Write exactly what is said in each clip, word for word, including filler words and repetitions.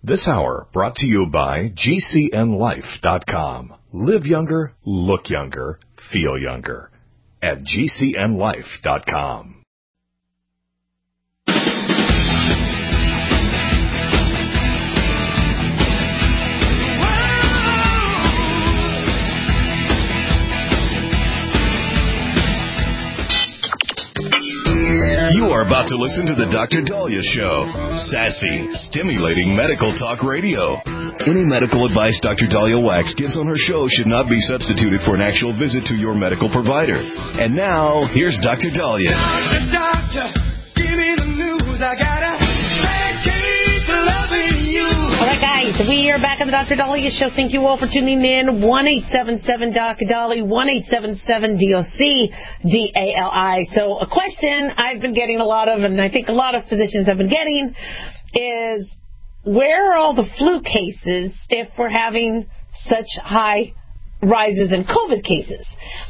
This hour brought to you by G C N life dot com. Live younger, look younger, feel younger at G C N life dot com. You are about to listen to the Doctor Daliah Show. Sassy, stimulating medical talk radio. Any medical advice Doctor Daliah Wax gives on her show should not be substituted for an actual visit to your medical provider. And now, here's Doctor Daliah. Doctor, doctor, give me the news. I got a bad case of loving you. All right, guys, we are back on the Doctor Daliah Show. Thank you all for tuning in. one eight seven seven D O C D A L I, one eight seven seven D O C D A L I. So a question I've been getting a lot of, and I think a lot of physicians have been getting, is where are all the flu cases if we're having such high rises in COVID cases?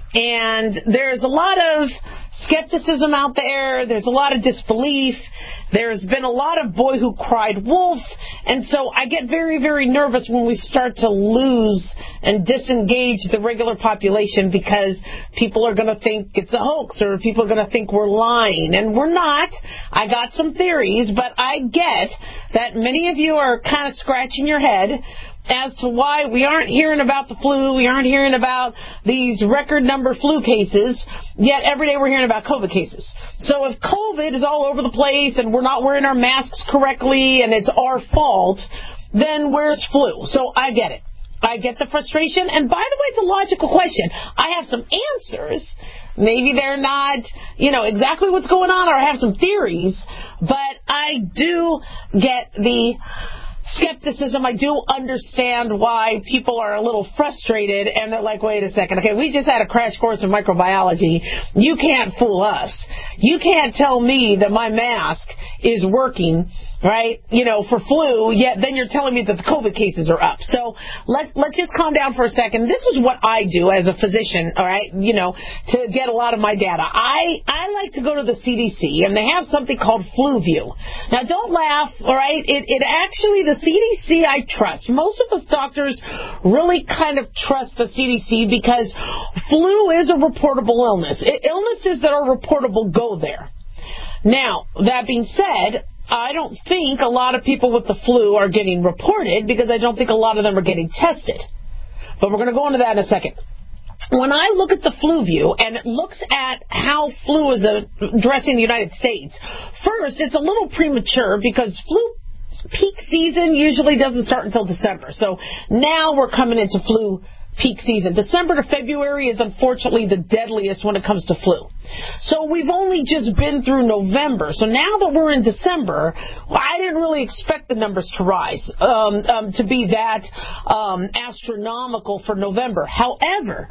And there's a lot of skepticism out there. There's a lot of disbelief. There's been a lot of boy who cried wolf. And so I get very, very nervous when we start to lose and disengage the regular population because people are going to think it's a hoax or people are going to think we're lying. And we're not. I got some theories, but I get that many of you are kind of scratching your head as to why we aren't hearing about the flu, we aren't hearing about these record number flu cases, yet every day we're hearing about COVID cases. So if COVID is all over the place and we're not wearing our masks correctly and it's our fault, then where's flu? So I get it. I get the frustration. And by the way, it's a logical question. I have some answers. Maybe they're not, you know, exactly what's going on, or I have some theories, but I do get the skepticism. I do understand why people are a little frustrated and they're like, wait a second, okay, we just had a crash course in microbiology. You can't fool us. You can't tell me that my mask is working, right, you know, for flu, yet then you're telling me that the COVID cases are up. So let, let's just calm down for a second. This is what I do as a physician, all right, you know, to get a lot of my data. I, I like to go to the C D C, and they have something called FluView. Now, don't laugh, all right? It, it actually, the C D C I trust. Most of us doctors really kind of trust the C D C because flu is a reportable illness. I, illnesses that are reportable go there. Now, that being said, I don't think a lot of people with the flu are getting reported because I don't think a lot of them are getting tested. But we're going to go into that in a second. When I look at the FluView and it looks at how flu is addressing the United States, first, it's a little premature because flu peak season usually doesn't start until December. So now we're coming into flu peak season. December to February is unfortunately the deadliest when it comes to flu. So we've only just been through November. So now that we're in December, well, I didn't really expect the numbers to rise, um, um, to be that um, astronomical for November. However,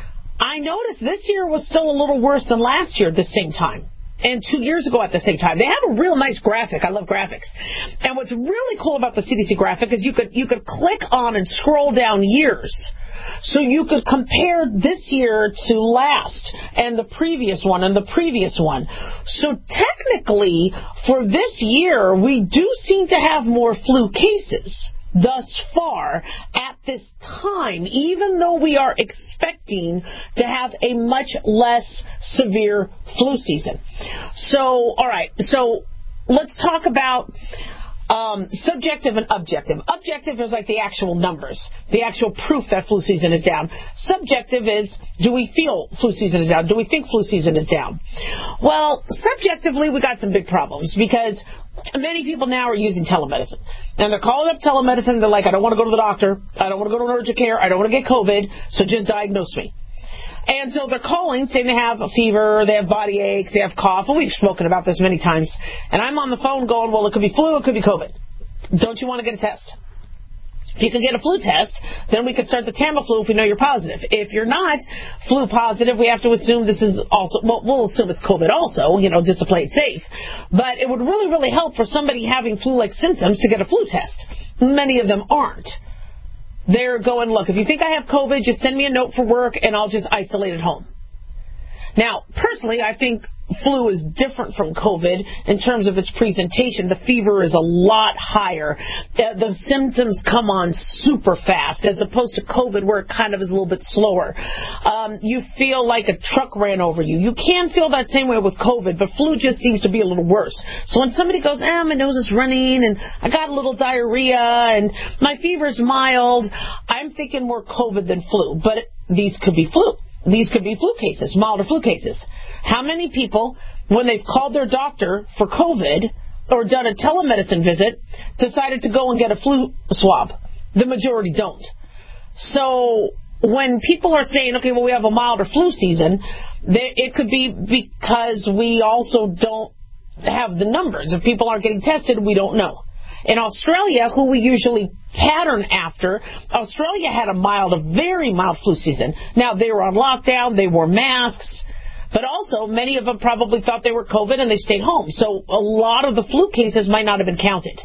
I noticed this year was still a little worse than last year at the same time. And two years ago at the same time. They have a real nice graphic. I love graphics. And what's really cool about the C D C graphic is you could you could click on and scroll down years. So you could compare this year to last and the previous one and the previous one. So technically, for this year, we do seem to have more flu cases thus far at this time, even though we are expecting to have a much less severe flu season. So, all right, so let's talk about um, subjective and objective. Objective is like the actual numbers, the actual proof that flu season is down. Subjective is, do we feel flu season is down? Do we think flu season is down? Well, subjectively, we got some big problems because many people now are using telemedicine. And they're calling up telemedicine. They're like, I don't want to go to the doctor. I don't want to go to urgent care. I don't want to get COVID. So just diagnose me. And so they're calling, saying they have a fever, they have body aches, they have cough. And we've spoken about this many times. And I'm on the phone going, well, it could be flu, it could be COVID. Don't you want to get a test? If you can get a flu test, then we could start the Tamiflu if we know you're positive. If you're not flu positive, we have to assume this is also, well, we'll assume it's COVID also, you know, just to play it safe. But it would really, really help for somebody having flu-like symptoms to get a flu test. Many of them aren't. They're going, look, if you think I have COVID, just send me a note for work and I'll just isolate at home. Now, personally, I think flu is different from COVID in terms of its presentation. The fever is a lot higher. The, the symptoms come on super fast, as opposed to COVID, where it kind of is a little bit slower. Um, you feel like a truck ran over you. You can feel that same way with COVID, but flu just seems to be a little worse. So when somebody goes, ah, my nose is running, and I got a little diarrhea, and my fever's mild, I'm thinking more COVID than flu. But these could be flu. These could be flu cases, milder flu cases. How many people, when they've called their doctor for COVID or done a telemedicine visit, decided to go and get a flu swab? The majority don't. So when people are saying, okay, well, we have a milder flu season, they, it could be because we also don't have the numbers. If people aren't getting tested, we don't know. In Australia, who we usually pattern after, Australia had a mild, a very mild flu season. Now, they were on lockdown, they wore masks, but also many of them probably thought they were COVID and they stayed home. So a lot of the flu cases might not have been counted.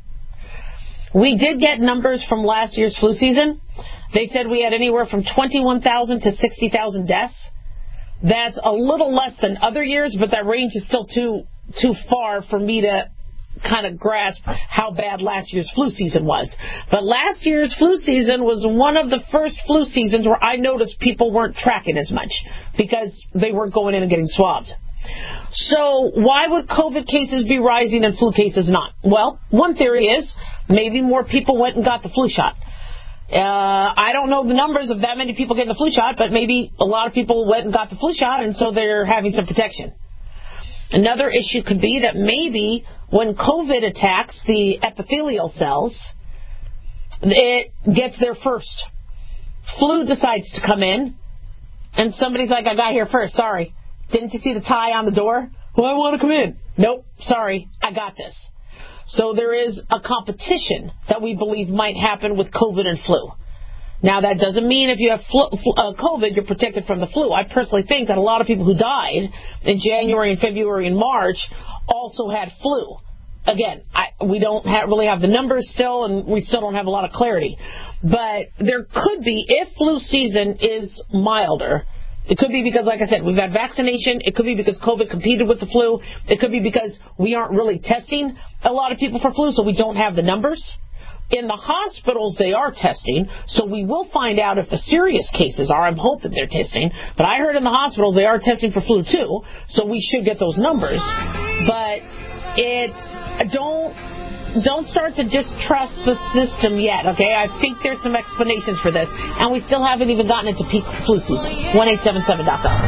We did get numbers from last year's flu season. They said we had anywhere from twenty-one thousand to sixty thousand deaths. That's a little less than other years, but that range is still too too far for me to kind of grasp how bad last year's flu season was. But last year's flu season was one of the first flu seasons where I noticed people weren't tracking as much because they weren't going in and getting swabbed. So why would COVID cases be rising and flu cases not? Well, one theory is maybe more people went and got the flu shot. Uh, I don't know the numbers of that many people getting the flu shot, but maybe a lot of people went and got the flu shot, and so they're having some protection. Another issue could be that maybe when COVID attacks the epithelial cells, it gets there first. Flu decides to come in, and somebody's like, I got here first, sorry. Didn't you see the tie on the door? Well, I want to come in. Nope, sorry, I got this. So there is a competition that we believe might happen with COVID and flu. Now, that doesn't mean if you have flu, uh, COVID, you're protected from the flu. I personally think that a lot of people who died in January and February and March also had flu. Again, I, we don't have, really have the numbers still, and we still don't have a lot of clarity. But there could be, if flu season is milder, it could be because, like I said, we've had vaccination. It could be because COVID competed with the flu. It could be because we aren't really testing a lot of people for flu, so we don't have the numbers. In the hospitals, they are testing, so we will find out if the serious cases are. I'm hoping they're testing. But I heard in the hospitals they are testing for flu, too, so we should get those numbers. But it's, don't, don't start to distrust the system yet, okay? I think there's some explanations for this, and we still haven't even gotten into peak flu season. one eight seven seven dot com.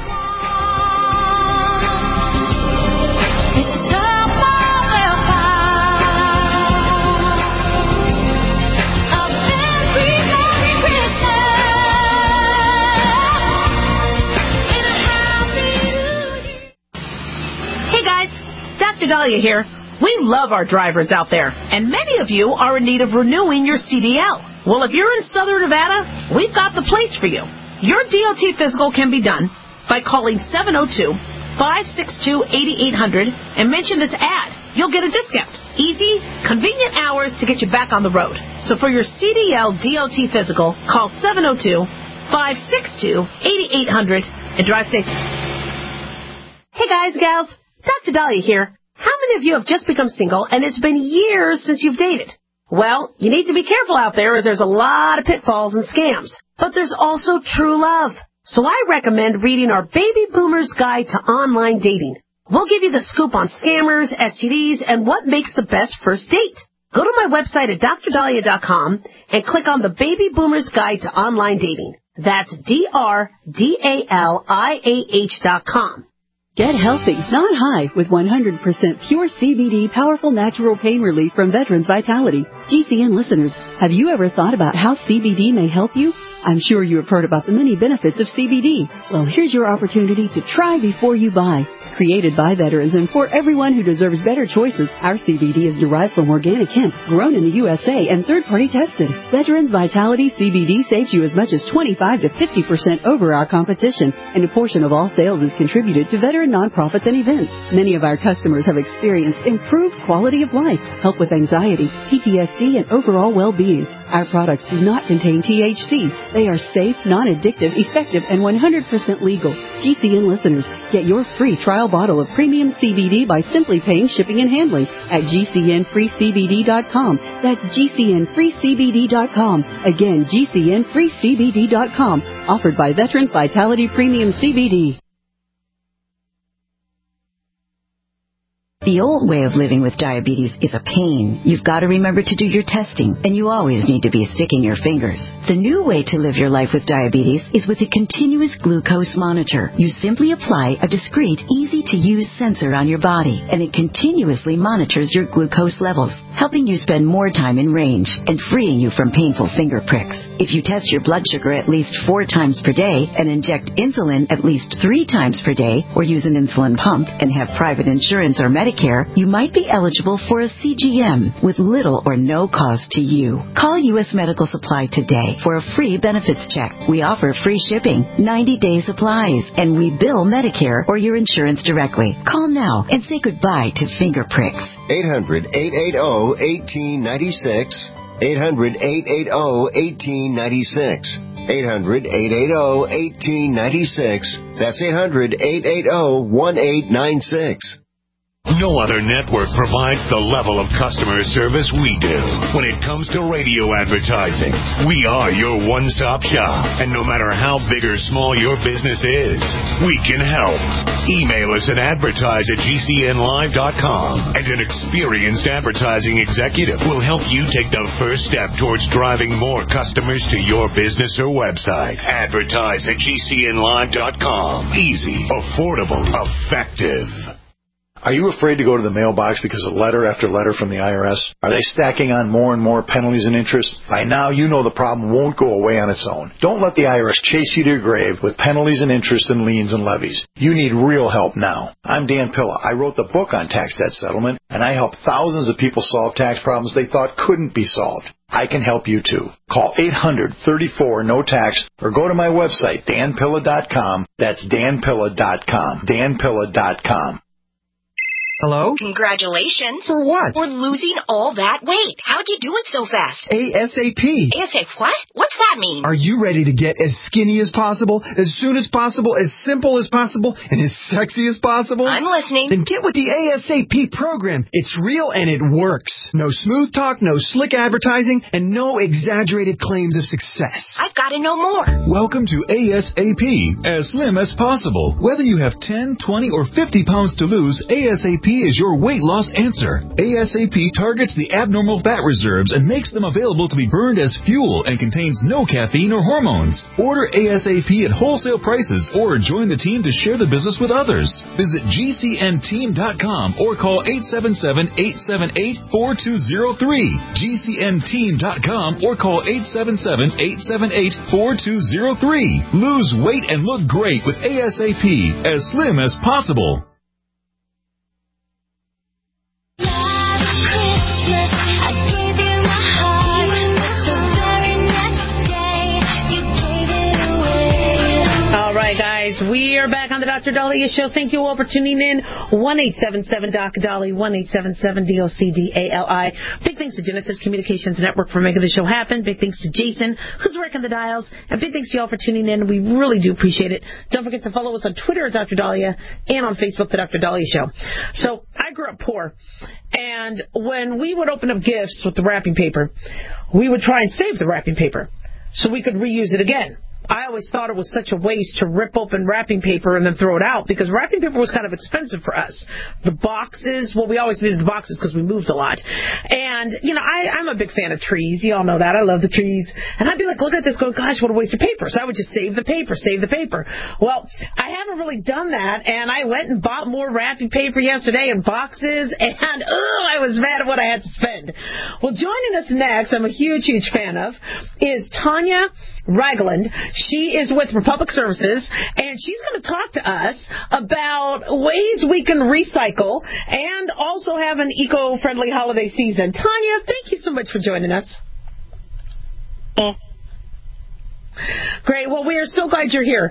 Doctor Dahlia here. We love our drivers out there, and many of you are in need of renewing your C D L. Well, if you're in Southern Nevada, we've got the place for you. Your D O T physical can be done by calling seven oh two, five six two, eight eight zero zero and mention this ad. You'll get a discount. Easy, convenient hours to get you back on the road. So for your C D L D O T physical, call seven oh two, five six two, eight eight zero zero and drive safe. Hey guys, gals, Doctor Dahlia here. How many of you have just become single and it's been years since you've dated? Well, you need to be careful out there as there's a lot of pitfalls and scams. But there's also true love. So I recommend reading our Baby Boomer's Guide to Online Dating. We'll give you the scoop on scammers, S T Ds, and what makes the best first date. Go to my website at dr dahlia dot com and click on the Baby Boomer's Guide to Online Dating. That's D R D A L I A H dot com. Get healthy, not high, with one hundred percent pure C B D powerful natural pain relief from Veterans Vitality. G C N listeners, have you ever thought about how C B D may help you? I'm sure you have heard about the many benefits of C B D. Well, here's your opportunity to try before you buy. Created by veterans and for everyone who deserves better choices, our C B D is derived from organic hemp, grown in the U S A and third-party tested. Veterans Vitality C B D saves you as much as twenty-five to fifty percent over our competition, and a portion of all sales is contributed to veteran nonprofits and events. Many of our customers have experienced improved quality of life, help with anxiety, P T S D, and overall well-being. Our products do not contain T H C. They are safe, non-addictive, effective, and one hundred percent legal. G C N listeners, get your free trial bottle of premium C B D by simply paying shipping and handling at G C N free C B D dot com. That's G C N free C B D dot com. Again, G C N free C B D dot com. Offered by Veterans Vitality Premium C B D. The old way of living with diabetes is a pain. You've got to remember to do your testing, and you always need to be sticking your fingers. The new way to live your life with diabetes is with a continuous glucose monitor. You simply apply a discreet, easy-to-use sensor on your body, and it continuously monitors your glucose levels, helping you spend more time in range and freeing you from painful finger pricks. If you test your blood sugar at least four times per day and inject insulin at least three times per day, or use an insulin pump and have private insurance or Medicare, you might be eligible for a C G M with little or no cost to you. Call U S Medical Supply today for a free benefits check. We offer free shipping, ninety-day supplies, and we bill Medicare or your insurance directly. Call now and say goodbye to finger pricks. eight hundred, eight eight zero, one eight nine six. eight hundred, eight eight zero, one eight nine six. eight hundred, eight eight zero, one eight nine six. That's eight hundred, eight eight zero, one eight nine six. No other network provides the level of customer service we do. When it comes to radio advertising, we are your one-stop shop. And no matter how big or small your business is, we can help. Email us at advertise at G C N live dot com, and an experienced advertising executive will help you take the first step towards driving more customers to your business or website. Advertise at G C N live dot com. Easy, affordable, effective. Are you afraid to go to the mailbox because of letter after letter from the I R S? Are they stacking on more and more penalties and interest? By now, you know the problem won't go away on its own. Don't let the I R S chase you to your grave with penalties and interest and liens and levies. You need real help now. I'm Dan Pilla. I wrote the book on tax debt settlement, and I help thousands of people solve tax problems they thought couldn't be solved. I can help you too. Call eight hundred, thirty-four, no tax or go to my website, dan pilla dot com. That's dan pilla dot com. dan pilla dot com. Hello? Congratulations. For what? For losing all that weight. How'd you do it so fast? ASAP. ASAP what? What's that mean? Are you ready to get as skinny as possible, as soon as possible, as simple as possible, and as sexy as possible? I'm listening. Then get with the ASAP program. It's real and it works. No smooth talk, no slick advertising, and no exaggerated claims of success. I've got to know more. Welcome to ASAP, as slim as possible. Whether you have ten, twenty, or fifty pounds to lose, ASAP is your weight loss answer. ASAP targets the abnormal fat reserves and makes them available to be burned as fuel and contains no caffeine or hormones. Order ASAP at wholesale prices or join the team to share the business with others. Visit G C N team dot com or call eight seven seven, eight seven eight, four two zero three. G C N team dot com or call eight seven seven, eight seven eight, four two zero three. Lose weight and look great with ASAP, as slim as possible. Guys, we are back on the Doctor Dahlia Show. Thank you all for tuning in. one eight seven seven D O C Dolly, one eight seven seven D O C D A L I. Big thanks to Genesis Communications Network for making the show happen. Big thanks to Jason, who's working the dials. And big thanks to you all for tuning in. We really do appreciate it. Don't forget to follow us on Twitter at Doctor Dahlia and on Facebook, The Doctor Dahlia Show. So I grew up poor. And when we would open up gifts with the wrapping paper, we would try and save the wrapping paper so we could reuse it again. I always thought it was such a waste to rip open wrapping paper and then throw it out because wrapping paper was kind of expensive for us. The boxes, well, we always needed the boxes because we moved a lot. And, you know, I, I'm a big fan of trees. You all know that. I love the trees. And I'd be like, look at this, going, gosh, what a waste of paper. So I would just save the paper, save the paper. Well, I haven't really done that, and I went and bought more wrapping paper yesterday and boxes, and, oh, I was mad at what I had to spend. Well, joining us next, I'm a huge, huge fan of, is Tanya Ragland. She is with Republic Services, and she's going to talk to us about ways we can recycle and also have an eco-friendly holiday season. Tanya, thank you so much for joining us. Great. Well, we are so glad you're here.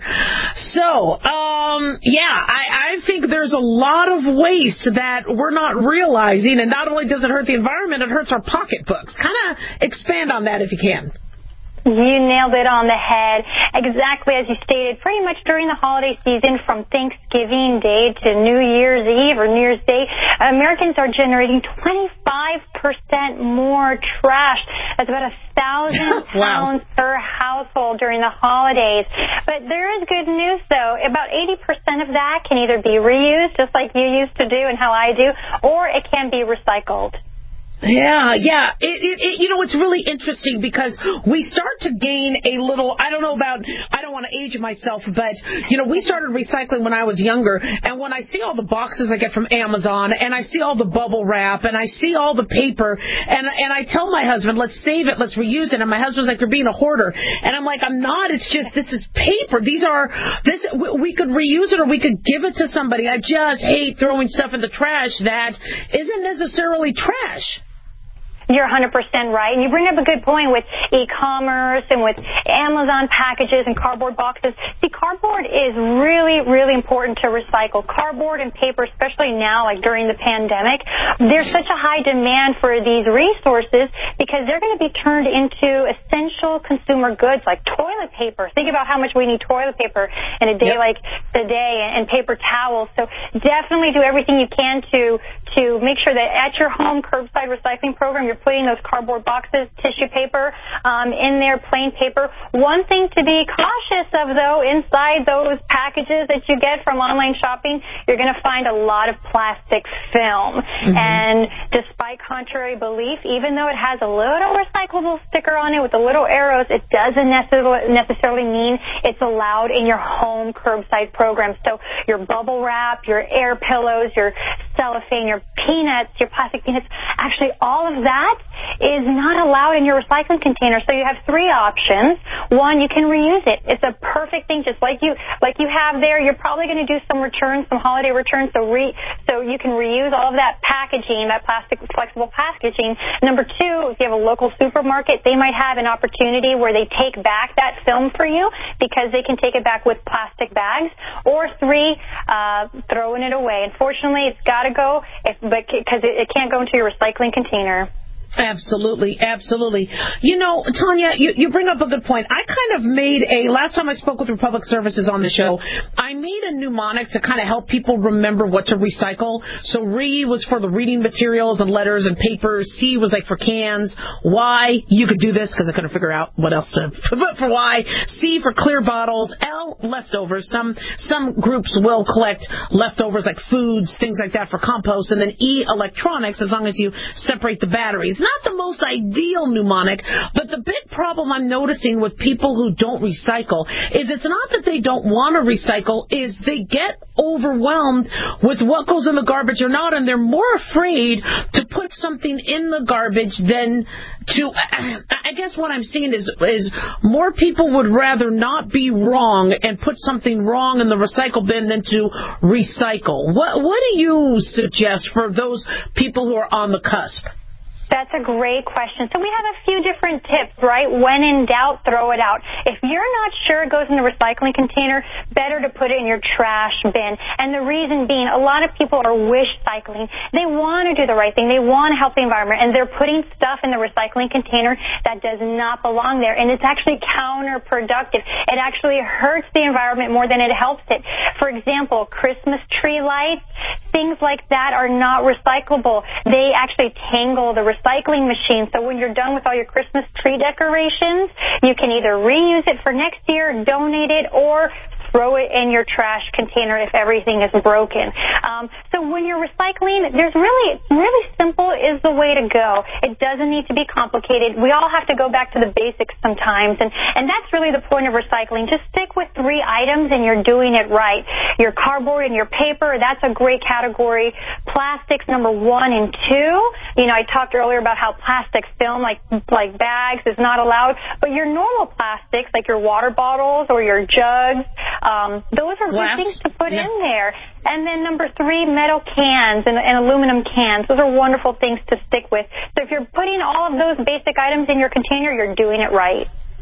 So, um, yeah, I, I think there's a lot of waste that we're not realizing, and not only does it hurt the environment, it hurts our pocketbooks. Kind of expand on that if you can. You nailed it on the head. Exactly as you stated, pretty much during the holiday season, from Thanksgiving Day to New Year's Eve or New Year's Day, Americans are generating twenty-five percent more trash. That's about a thousand pounds wow. per household during the holidays. But there is good news, though. About eighty percent of that can either be reused, just like you used to do and how I do, or it can be recycled. Yeah, yeah. It, it, it, you know, it's really interesting because we start to gain a little, I don't know about, I don't want to age myself, but, you know, we started recycling when I was younger, and when I see all the boxes I get from Amazon, and I see all the bubble wrap, and I see all the paper, and and I tell my husband, let's save it, let's reuse it, and my husband's like, you're being a hoarder. And I'm like, I'm not, it's just, this is paper. These are, this, we could reuse it or we could give it to somebody. I just hate throwing stuff in the trash that isn't necessarily trash. You're one hundred percent right. And you bring up a good point with e-commerce and with Amazon packages and cardboard boxes. See, cardboard is really, really important to recycle. Cardboard and paper, especially now, like during the pandemic, there's such a high demand for these resources because they're going to be turned into essential consumer goods like toilet paper. Think about how much we need toilet paper in a day yep. like today, and paper towels. So definitely do everything you can to to make sure that at your home curbside recycling program, you're putting those cardboard boxes, tissue paper, um, in there, plain paper. One thing to be cautious of, though, inside those packages that you get from online shopping, you're going to find a lot of plastic film. Mm-hmm. And despite contrary belief, even though it has a little recyclable sticker on it with the little arrows, it doesn't necessarily mean it's allowed in your home curbside program. So your bubble wrap, your air pillows, your cellophane, your peanuts, your plastic peanuts, actually all of that is not allowed in your recycling container. So you have three options. One, you can reuse it. It's a perfect thing, just like you like you have there. You're probably going to do some returns, some holiday returns, so re, so you can reuse all of that packaging, that plastic flexible packaging. Number two, if you have a local supermarket, they might have an opportunity where they take back that film for you because they can take it back with plastic bags. Or three, uh, throwing it away. Unfortunately, it's got to go if, but because it, it can't go into your recycling container. Absolutely, absolutely. You know, Tanya, you, you bring up a good point. I kind of made a, last time I spoke with Republic Services on the show, I made a mnemonic to kind of help people remember what to recycle. So RE was for the reading materials and letters and papers. C was like for cans. Y, you could do this because I couldn't figure out what else to put for Y. C for clear bottles. L, leftovers. Some, some groups will collect leftovers like foods, things like that for compost. And then E, electronics, as long as you separate the batteries. Not the most ideal mnemonic, but the big problem I'm noticing with people who don't recycle is it's not that they don't want to recycle, is they get overwhelmed with what goes in the garbage or not, and they're more afraid to put something in the garbage than to, I guess what I'm seeing is, is more people would rather not be wrong and put something wrong in the recycle bin than to recycle. What, what do you suggest for those people who are on the cusp? That's a great question. So we have a few different tips, right? When in doubt, throw it out. If you're not sure it goes in the recycling container, better to put it in your trash bin. And the reason being, a lot of people are wish cycling. They want to do the right thing. They want to help the environment, and they're putting stuff in the recycling container that does not belong there. And it's actually counterproductive. It actually hurts the environment more than it helps it. For example, Christmas tree lights, things like that are not recyclable. They actually tangle the recycling machine. So when you're done with all your Christmas tree decorations, you can either reuse it for next year, donate it, or throw it in your trash container if everything is broken. Um, so when you're recycling, there's really, really simple is the way to go. It doesn't need to be complicated. We all have to go back to the basics sometimes, and, and that's really the point of recycling. Just stick with three items and you're doing it right. Your cardboard and your paper, that's a great category. Plastics, number one and two. You know, I talked earlier about how plastic film, like, like bags, is not allowed, but your normal plastics, like your water bottles or your jugs, Um, those are Glass. good things to put yeah. in there. And then number three, metal cans and, and aluminum cans. Those are wonderful things to stick with. So if you're putting all of those basic items in your container, you're doing it right.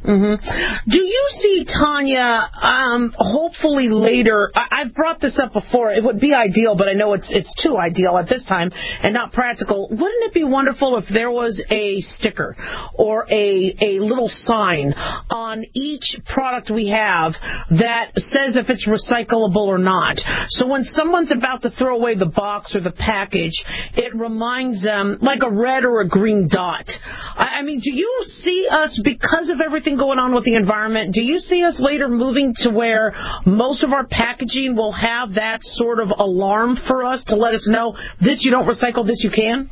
Mm-hmm. Do you see, Tanya, um, hopefully later, I- I've brought this up before, it would be ideal, but I know it's it's too ideal at this time and not practical. Wouldn't it be wonderful if there was a sticker or a, a little sign on each product we have that says if it's recyclable or not? So when someone's about to throw away the box or the package, it reminds them, like a red or a green dot. I, I mean, do you see us, because of everything going on with the environment, do you see us later moving to where most of our packaging will have that sort of alarm for us to let us know, this you don't recycle, this you can?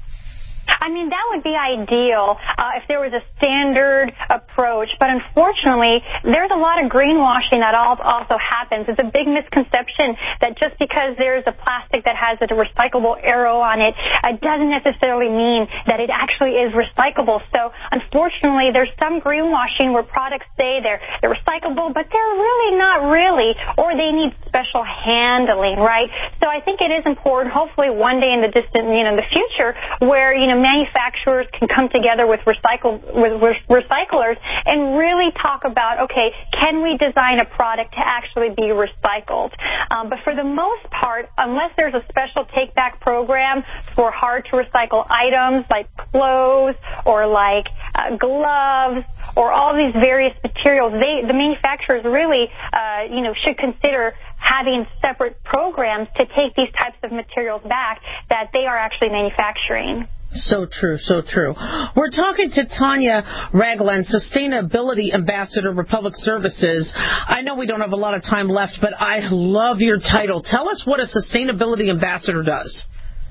I mean, that would be ideal uh, if there was a standard approach. But unfortunately, there's a lot of greenwashing that also happens. It's a big misconception that just because there's a plastic that has a recyclable arrow on it, it doesn't necessarily mean that it actually is recyclable. So unfortunately, there's some greenwashing where products say they're, they're recyclable, but they're really not really, or they need special handling, right? So I think it is important, hopefully one day in the distant, you know, in the future, where, you know, manufacturers can come together with recycle with recyclers and really talk about, okay, can we design a product to actually be recycled? Um, but for the most part, unless there's a special take-back program for hard-to-recycle items like clothes or like uh, gloves or all these various materials, they, the manufacturers really, uh, you know, should consider having separate programs to take these types of materials back that they are actually manufacturing. So true, so true. We're talking to Tanya Ragland, Sustainability Ambassador, Republic Services. I know we don't have a lot of time left, but I love your title. Tell us what a Sustainability Ambassador does.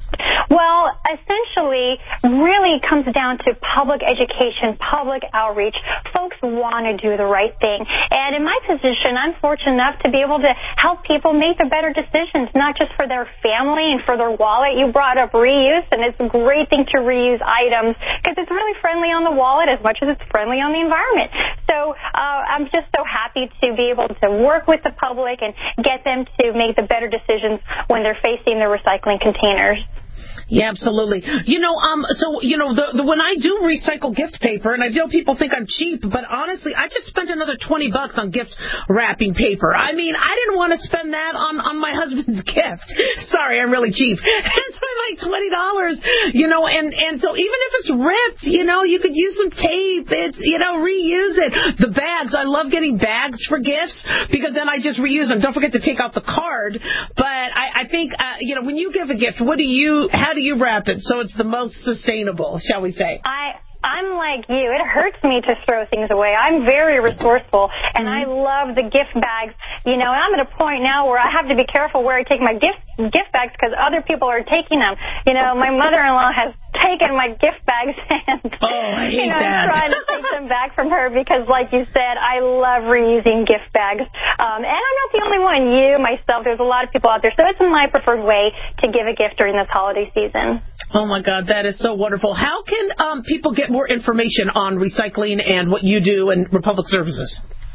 Well, essentially, really comes down to public education, public outreach. Folks want to do the right thing. And in my position, I'm fortunate enough to be able to help people make the better decisions, not just for their family and for their wallet. You brought up reuse, and it's a great thing to reuse items because it's really friendly on the wallet as much as it's friendly on the environment. So uh, I'm just so happy to be able to work with the public and get them to make the better decisions when they're facing their recycling containers. Yeah, absolutely. You know, um, so, you know, the, the, when I do recycle gift paper, and I know people think I'm cheap, but honestly, I just spent another twenty bucks on gift wrapping paper. I mean, I didn't want to spend that on, on my husband's gift. Sorry, I'm really cheap. It's like twenty dollars, you know, and, and so even if it's ripped, you know, you could use some tape. It's, you know, reuse it. The bags, I love getting bags for gifts because then I just reuse them. Don't forget to take out the card. But I, I think, uh, you know, when you give a gift, what do you, how do you wrap it so it's the most sustainable, shall we say? I I'm like you. It hurts me to throw things away. I'm very resourceful, and mm-hmm. I love the gift bags. You know, and I'm at a point now where I have to be careful where I take my gift gift bags because other people are taking them. You know, my mother-in-law has taken my gift bags, and oh, I hate you know, that. I'm trying to take them back from her because, like you said, I love reusing gift bags. Um, and I'm not the only one. You, myself, there's a lot of people out there. So it's my preferred way to give a gift during this holiday season. Oh, my God, that is so wonderful. How can um, people get more information on recycling and what you do in Republic Services?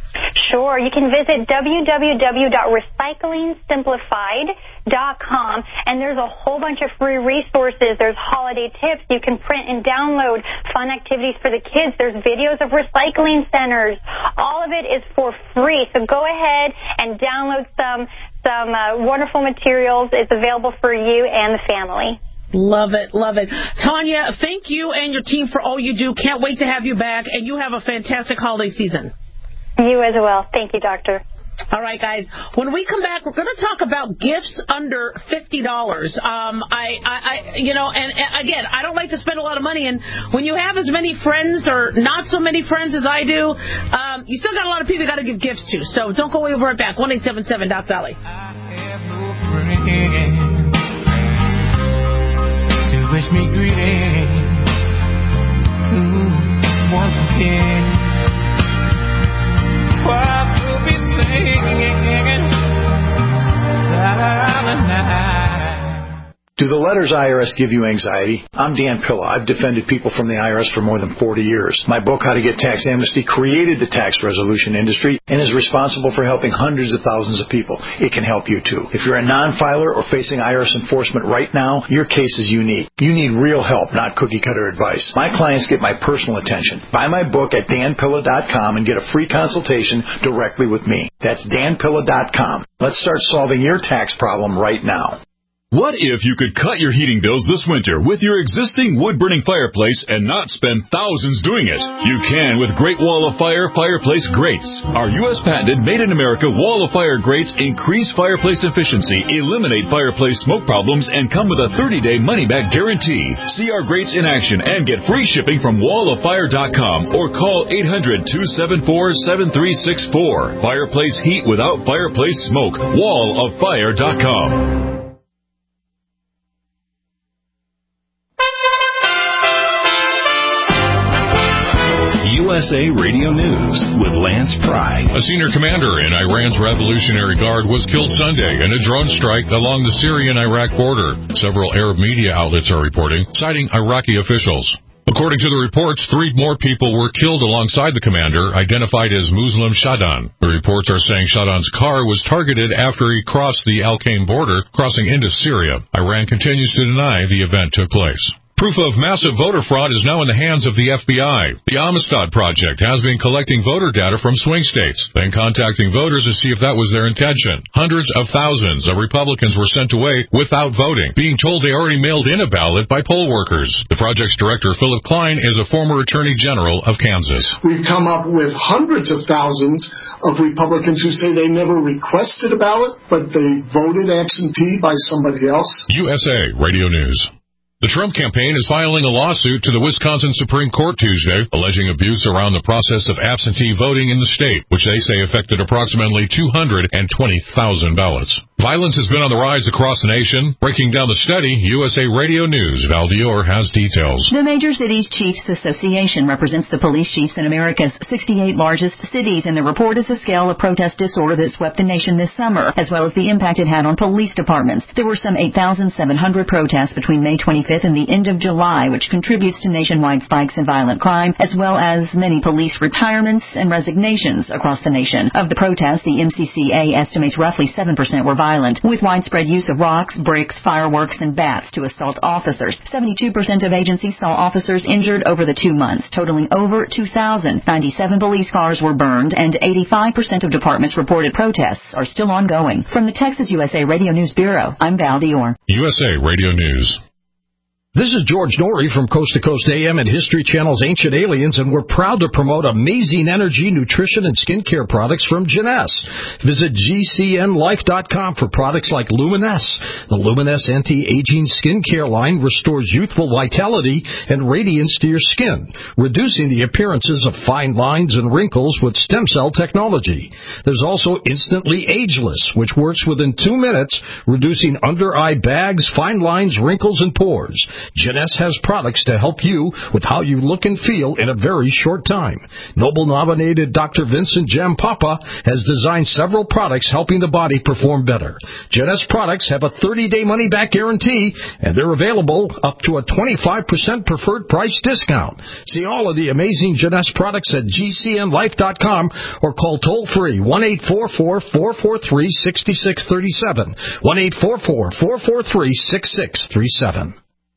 Sure. You can visit w w w dot recycling simplified dot com, and there's a whole bunch of free resources. There's holiday tips. You can print and download fun activities for the kids. There's videos of recycling centers. All of it is for free. So go ahead and download some, some uh, wonderful materials. It's available for you and the family. Love it, love it. Tanya, thank you and your team for all you do. Can't wait to have you back, and you have a fantastic holiday season. You as well. Thank you, Doctor. All right, guys. When we come back, we're going to talk about gifts under fifty dollars. Um, I, I, I, you know, and, and again, I don't like to spend a lot of money. And when you have as many friends or not so many friends as I do, um, you still got a lot of people you got to give gifts to. So don't go away. We'll be right back. one eight seven seven Doc Valley. I have no friend to wish me greetings. Ooh, once again. What will be singing silent night? Do the letters I R S give you anxiety, I'm Dan Pilla. I've defended people from the I R S for more than forty years. My book, How to Get Tax Amnesty, created the tax resolution industry and is responsible for helping hundreds of thousands of people. It can help you too. If you're a non-filer or facing I R S enforcement right now, your case is unique. You need real help, not cookie-cutter advice. My clients get my personal attention. Buy my book at dan pilla dot com and get a free consultation directly with me. That's dan pilla dot com. Let's start solving your tax problem right now. What if you could cut your heating bills this winter with your existing wood-burning fireplace and not spend thousands doing it? You can with Great Wall of Fire fireplace grates. Our U S patented made-in-America Wall of Fire grates increase fireplace efficiency, eliminate fireplace smoke problems, and come with a thirty-day money-back guarantee. See our grates in action and get free shipping from wall of fire dot com or call eight hundred, two seven four, seven three six four. Fireplace heat without fireplace smoke. wall of fire dot com. U S A Radio News with Lance Pry. A senior commander in Iran's Revolutionary Guard was killed Sunday in a drone strike along the Syrian-Iraq border. Several Arab media outlets are reporting, citing Iraqi officials. According to the reports, three more people were killed alongside the commander, identified as Muslim Shadan. The reports are saying Shadan's car was targeted after he crossed the Al-Qaim border, crossing into Syria. Iran continues to deny the event took place. Proof of massive voter fraud is now in the hands of the F B I. The Amistad Project has been collecting voter data from swing states, then contacting voters to see if that was their intention. Hundreds of thousands of Republicans were sent away without voting, being told they already mailed in a ballot by poll workers. The project's director, Philip Klein, is a former Attorney General of Kansas. We've come up with hundreds of thousands of Republicans who say they never requested a ballot, but they voted absentee by somebody else. U S A Radio News. The Trump campaign is filing a lawsuit to the Wisconsin Supreme Court Tuesday, alleging abuse around the process of absentee voting in the state, which they say affected approximately two hundred twenty thousand ballots. Violence has been on the rise across the nation. Breaking down the study, U S A Radio News' Val Dior has details. The Major Cities Chiefs Association represents the police chiefs in America's sixty-eight largest cities, and the report is a scale of protest disorder that swept the nation this summer, as well as the impact it had on police departments. There were some eight thousand seven hundred protests between May twenty-fifth and the end of July, which contributes to nationwide spikes in violent crime, as well as many police retirements and resignations across the nation. Of the protests, the M C C A estimates roughly seven percent were violent, with widespread use of rocks, bricks, fireworks, and bats to assault officers. seventy-two percent of agencies saw officers injured over the two months, totaling over two thousand. ninety-seven police cars were burned, and eighty-five percent of departments reported protests are still ongoing. From the Texas U S A Radio News Bureau, I'm Val Dior. U S A Radio News. This is George Norrie from Coast to Coast A M and History Channel's Ancient Aliens, and we're proud to promote amazing energy, nutrition, and skincare products from Jeunesse. Visit G C N life dot com for products like Luminesse. The Luminesse anti-aging skincare line restores youthful vitality and radiance to your skin, reducing the appearances of fine lines and wrinkles with stem cell technology. There's also Instantly Ageless, which works within two minutes, reducing under-eye bags, fine lines, wrinkles, and pores. Jeunesse has products to help you with how you look and feel in a very short time. Nobel-nominated Doctor Vincent Jampapa has designed several products helping the body perform better. Jeunesse products have a thirty-day money-back guarantee, and they're available up to a twenty-five percent preferred price discount. See all of the amazing Jeunesse products at G C N life dot com or call toll-free one eight four four, four four three, six six three seven, one eight four four, four four three, six six three seven.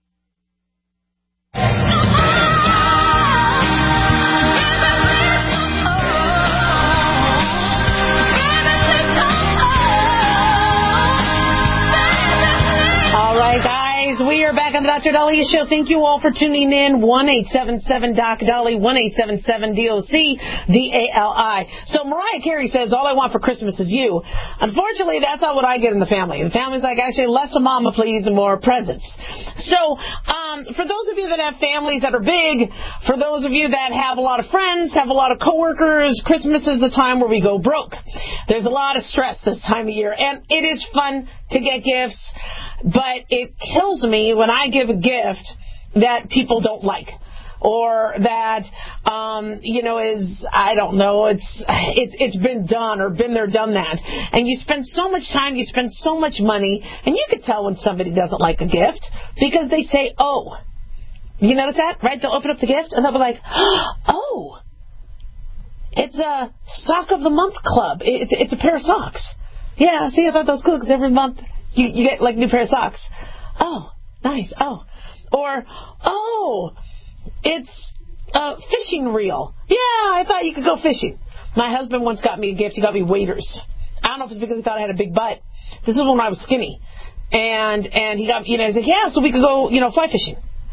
We are back on the Doctor Dahlia Show. Thank you all for tuning in. one eight seven seven D O C D A L I, one eight seven seven D O C D A L I. So Mariah Carey says, all I want for Christmas is you. Unfortunately, that's not what I get in the family. The family's like, actually, less of mama, please, and more presents. So um, for those of you that have families that are big, for those of you that have a lot of friends, have a lot of coworkers, Christmas is the time where we go broke. There's a lot of stress this time of year, and it is fun to get gifts. But it kills me when I give a gift that people don't like. or that, um, you know, is, I don't know, it's, it's, it's been done or been there, done that. And you spend so much time, you spend so much money, and you can tell when somebody doesn't like a gift because they say, oh. You notice that, right? They'll open up the gift and they'll be like, oh, it's a sock of the month club. It's, it's a pair of socks. Yeah, see, I thought that was cool because every month you, you get like a new pair of socks. Oh, nice. Oh. Or, oh, it's a fishing reel. Yeah, I thought you could go fishing. My husband once got me a gift. He got me waders. I don't know if it's because he thought I had a big butt. This was when I was skinny. And, and he got, you know, he's like, yeah, so we could go, you know, fly fishing.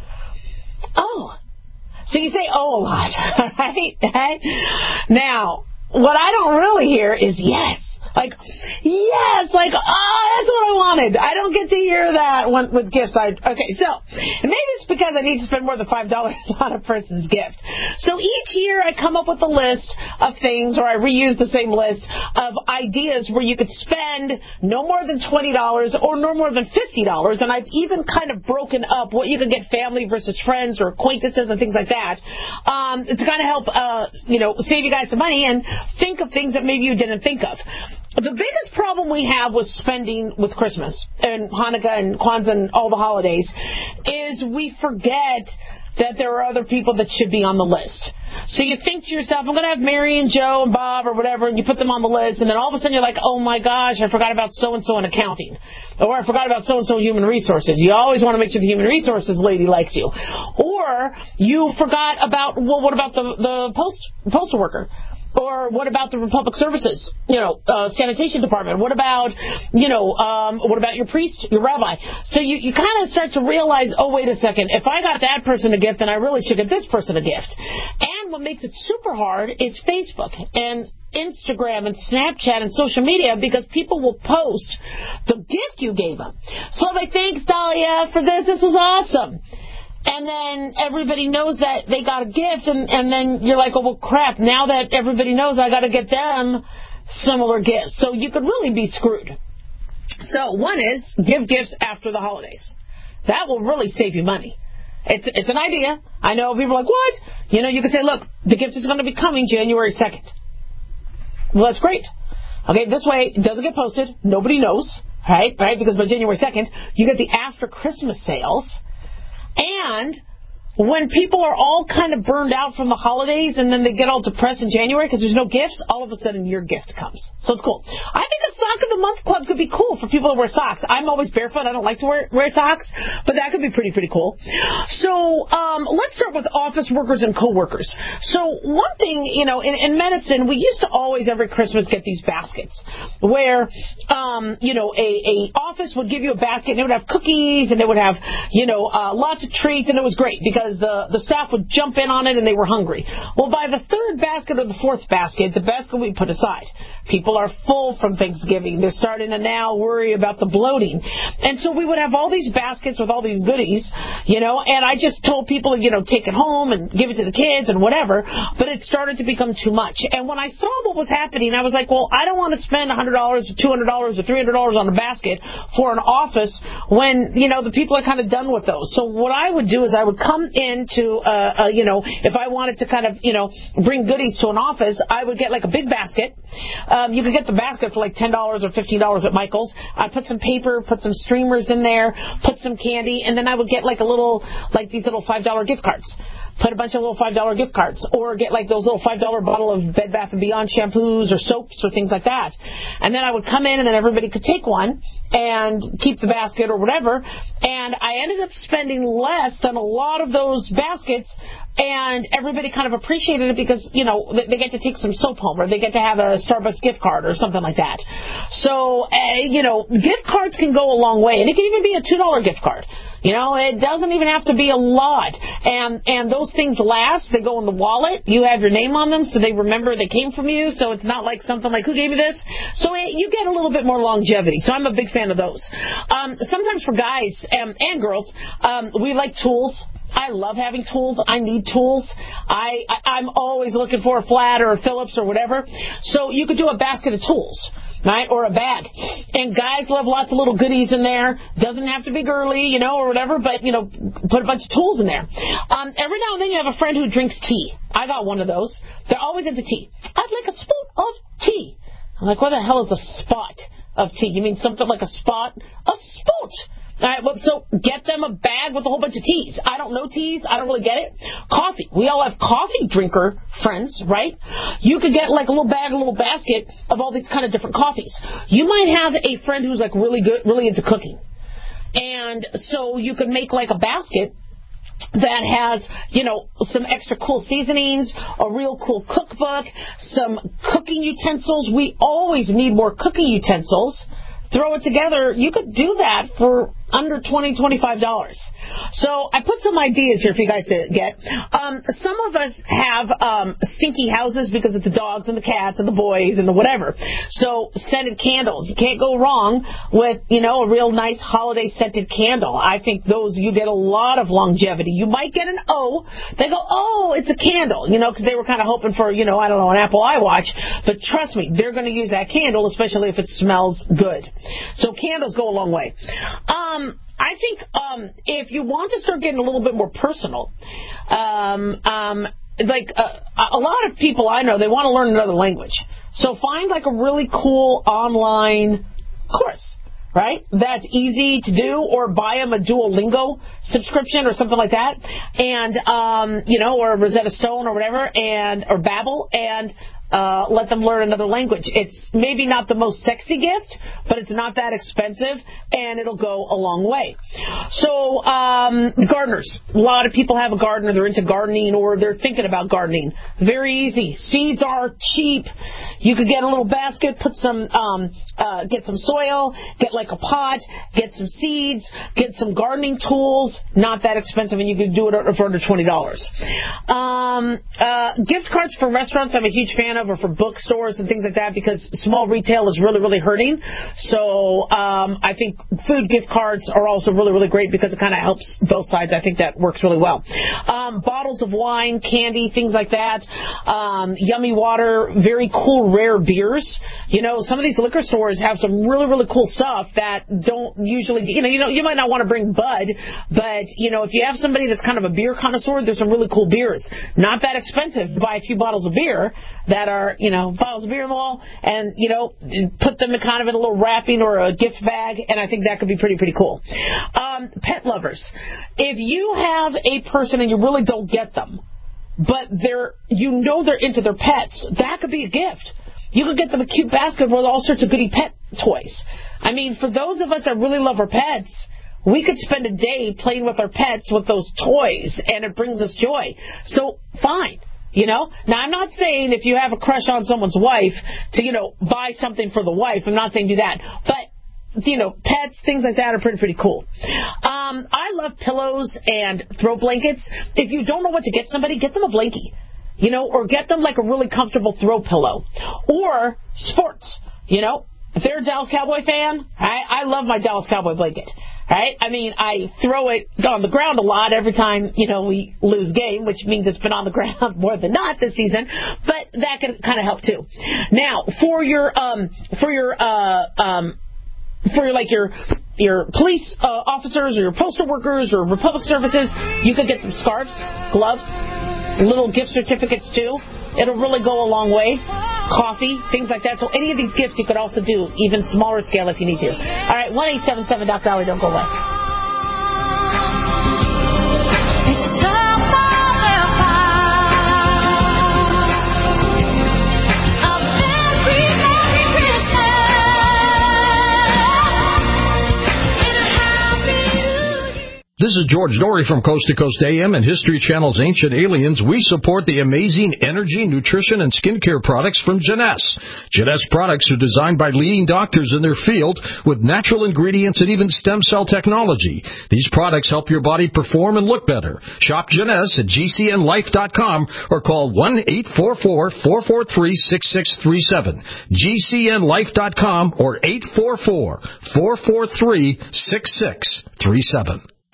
Oh, so you say oh a lot, right? right? Now, what I don't really hear is yes. Like, yes, like, oh, that's what I wanted. I don't get to hear that one with gifts. I Okay, so maybe it's because I need to spend more than five dollars on a person's gift. So each year I come up with a list of things, or I reuse the same list of ideas where you could spend no more than twenty dollars or no more than fifty dollars. And I've even kind of broken up what you can get family versus friends or acquaintances and things like that um, to kind of help, uh, you know, save you guys some money and think of things that maybe you didn't think of. The biggest problem we have with spending with Christmas and Hanukkah and Kwanzaa and all the holidays is we forget that there are other people that should be on the list. So you think to yourself, I'm going to have Mary and Joe and Bob or whatever, and you put them on the list, and then all of a sudden you're like, oh my gosh, I forgot about so-and-so in accounting. Or I forgot about so-and-so in human resources. You always want to make sure the human resources lady likes you. Or you forgot about, well, what about the, the post, postal worker? Or what about the Republic Services, you know, uh, sanitation department? What about, you know, um, what about your priest, your rabbi? So you, you kind of start to realize, oh, wait a second, if I got that person a gift, then I really should get this person a gift. And what makes it super hard is Facebook and Instagram and Snapchat and social media, because people will post the gift you gave them. So like, thanks, Dahlia, for this. This was awesome. And then everybody knows that they got a gift, and, and then you're like, oh, well, crap, now that everybody knows, I got to get them similar gifts. So you could really be screwed. So one is give gifts after the holidays. That will really save you money. It's it's an idea. I know people are like, what? You know, you can say, look, the gift is going to be coming January second. Well, that's great. Okay, this way it doesn't get posted. Nobody knows, right? Right? Because by January second, you get the after Christmas sales. And when people are all kind of burned out from the holidays and then they get all depressed in January because there's no gifts, all of a sudden your gift comes. So it's cool. I think a Sock of the Month Club could be cool for people who wear socks. I'm always barefoot. I don't like to wear, wear socks, but that could be pretty, pretty cool. So um, let's start with office workers and coworkers. So one thing, you know, in, in medicine, we used to always every Christmas get these baskets where, um, you know, a, a office would give you a basket and it would have cookies and it would have, you know, uh, lots of treats, and it was great because the, the staff would jump in on it and they were hungry. Well, by the third basket or the fourth basket, the basket we put aside. People are full from Thanksgiving. They're starting to now worry about the bloating. And so we would have all these baskets with all these goodies, you know, and I just told people, you know, take it home and give it to the kids and whatever, but it started to become too much. And when I saw what was happening, I was like, well, I don't want to spend one hundred dollars or two hundred dollars or three hundred dollars on a basket for an office when, you know, the people are kind of done with those. So what I would do is I would come into, uh, uh, you know, if I wanted to kind of, you know, bring goodies to an office, I would get like a big basket. Um, you could get the basket for like ten dollars or fifteen dollars at Michael's. I'd put some paper, put some streamers in there, put some candy, and then I would get like a little, like these little five dollar gift cards. Put a bunch of little five dollar gift cards, or get like those little five dollar bottle of Bed Bath and Beyond shampoos or soaps or things like that. And then I would come in and then everybody could take one and keep the basket or whatever. And I ended up spending less than a lot of those baskets, and everybody kind of appreciated it because, you know, they get to take some soap home, or they get to have a Starbucks gift card or something like that. So, uh, you know, gift cards can go a long way, and it can even be a two dollar gift card. You know, it doesn't even have to be a lot. And and those things last. They go in the wallet. You have your name on them, so they remember they came from you. So it's not like something like, who gave me this? So it, you get a little bit more longevity. So I'm a big fan of those. Um, sometimes for guys and, and girls, um, we like tools. I love having tools. I need tools. I, I, I'm always looking for a flat or a Phillips or whatever. So you could do a basket of tools, right, or a bag. And guys love lots of little goodies in there. Doesn't have to be girly, you know, or whatever, but, you know, put a bunch of tools in there. Um, every now and then you have a friend who drinks tea. I got one of those. They're always into tea. I'd like a spoon of tea. I'm like, what the hell is a spot of tea? You mean something like a spot? A spout. All right, well, so get them a bag with a whole bunch of teas. I don't know teas. I don't really get it. Coffee. We all have coffee drinker friends, right? You could get like a little bag, a little basket of all these kind of different coffees. You might have a friend who's like really good, really into cooking. And so you could make like a basket that has, you know, some extra cool seasonings, a real cool cookbook, some cooking utensils. We always need more cooking utensils. Throw it together. You could do that for under twenty dollars, twenty-five dollars. So I put some ideas here for you guys to get. Um, some of us have um, stinky houses because of the dogs and the cats and the boys and the whatever. So scented candles. You can't go wrong with, you know, a real nice holiday scented candle. I think those, you get a lot of longevity. You might get an O. They go, oh, it's a candle, you know, because they were kind of hoping for, you know, I don't know, an Apple iWatch. But trust me, they're going to use that candle, especially if it smells good. So candles go a long way. Um, I think um, if you want to start getting a little bit more personal, um, um, like uh, a lot of people I know, they want to learn another language. So find like a really cool online course, right? That's easy to do, or buy them a Duolingo subscription or something like that, and um, you know, or Rosetta Stone or whatever, and or Babbel, and Uh, let them learn another language. It's maybe not the most sexy gift, but it's not that expensive, and it'll go a long way. So, um, gardeners. A lot of people have a garden, or they're into gardening, or they're thinking about gardening. Very easy. Seeds are cheap. You could get a little basket, put some, um, uh, get some soil, get like a pot, get some seeds, get some gardening tools. Not that expensive, and you could do it for under twenty dollars. Um, uh, gift cards for restaurants, I'm a huge fan of, or for bookstores and things like that, because small retail is really, really hurting. So um, I think food gift cards are also really, really great because it kind of helps both sides. I think that works really well. Um, bottles of wine, candy, things like that. Um, yummy water, very cool, rare beers. You know, some of these liquor stores have some really, really cool stuff that don't usually, you know, you know, you might not want to bring Bud, but, you know, if you have somebody that's kind of a beer connoisseur, there's some really cool beers. Not that expensive. Buy a few bottles of beer that are, you know, bottles of beer in the wall, and, you know, put them in kind of in a little wrapping or a gift bag, and I think that could be pretty, pretty cool. Um, pet lovers. If you have a person and you really don't get them, but they're, you know they're into their pets, that could be a gift. You could get them a cute basket with all sorts of goody pet toys. I mean, for those of us that really love our pets, we could spend a day playing with our pets with those toys, and it brings us joy. So, fine. You know? Now, I'm not saying if you have a crush on someone's wife to, you know, buy something for the wife. I'm not saying do that. But, you know, pets, things like that are pretty, pretty cool. Um, I love pillows and throw blankets. If you don't know what to get somebody, get them a blankie. You know, or get them like a really comfortable throw pillow. Or sports, you know. If they're a Dallas Cowboy fan, I, I love my Dallas Cowboy blanket. Right? I mean, I throw it on the ground a lot every time, you know, we lose game, which means it's been on the ground more than not this season. But that can kind of help too. Now, for your um, for your uh, um, for your, like your your police uh, officers or your postal workers or Republic services, you could get them scarves, gloves, little gift certificates too. It'll really go a long way. Coffee, things like that. So any of these gifts you could also do, even smaller scale if you need to. All right, one eight seven seven Doc Dolly, don't go away. This is George Norrie from Coast to Coast A M and History Channel's Ancient Aliens. We support the amazing energy, nutrition, and skincare products from Jeunesse. Jeunesse products are designed by leading doctors in their field with natural ingredients and even stem cell technology. These products help your body perform and look better. Shop Jeunesse at G C N life dot com or call one eight four four, four four three, six six three seven. G C N life dot com or eight four four, four four three, six six three seven.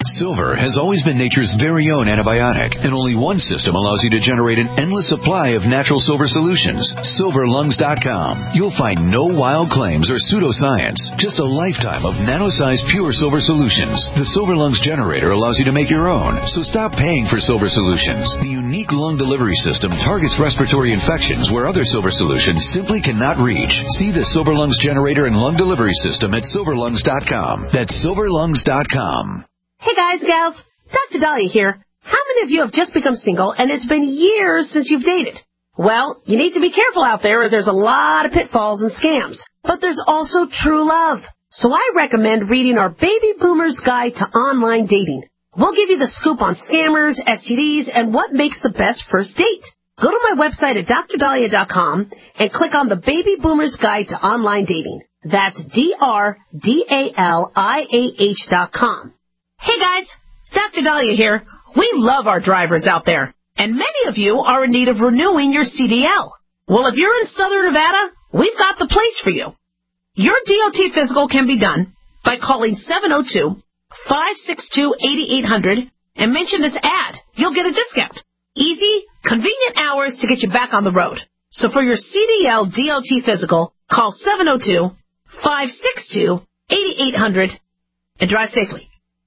Silver has always been nature's very own antibiotic, and only one system allows you to generate an endless supply of natural silver solutions. silver lungs dot com. You'll find no wild claims or pseudoscience, just a lifetime of nano-sized pure silver solutions. The Silver Lungs generator allows you to make your own, so stop paying for silver solutions. The unique lung delivery system targets respiratory infections where other silver solutions simply cannot reach. See the Silver Lungs generator and lung delivery system at silver lungs dot com. That's silver lungs dot com. Hey guys, gals, Doctor Dahlia here. How many of you have just become single and it's been years since you've dated? Well, you need to be careful out there as there's a lot of pitfalls and scams. But there's also true love. So I recommend reading our Baby Boomer's Guide to Online Dating. We'll give you the scoop on scammers, S T Ds, and what makes the best first date. Go to my website at dr dahlia dot com and click on the Baby Boomer's Guide to Online Dating. That's D R D A L I A H dot com. Hey guys, Doctor Dahlia here. We love our drivers out there, and many of you are in need of renewing your C D L. Well, if you're in Southern Nevada, we've got the place for you. Your D O T physical can be done by calling seven oh two, five six two, eight eight hundred and mention this ad. You'll get a discount. Easy, convenient hours to get you back on the road. So for your C D L D O T physical, call seven oh two, five six two, eight eight hundred and drive safely.